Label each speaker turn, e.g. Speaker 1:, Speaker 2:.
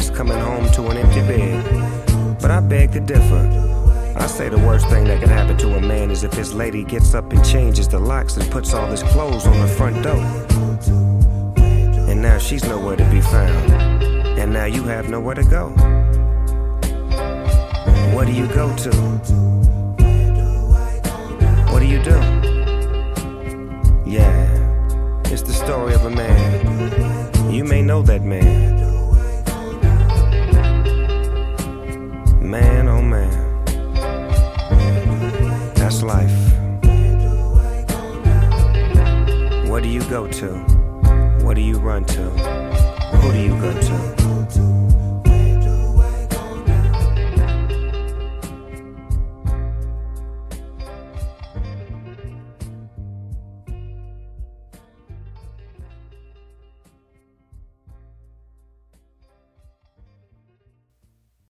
Speaker 1: nights coming home to an empty bed. But I beg to differ. I say the worst thing that can happen to a man is if his lady gets up and changes the locks and puts all his clothes on the front door. And now she's nowhere to be found. And now you have nowhere to go. What do you go to? What do you do? Yeah, it's the story of a man. You may know that man.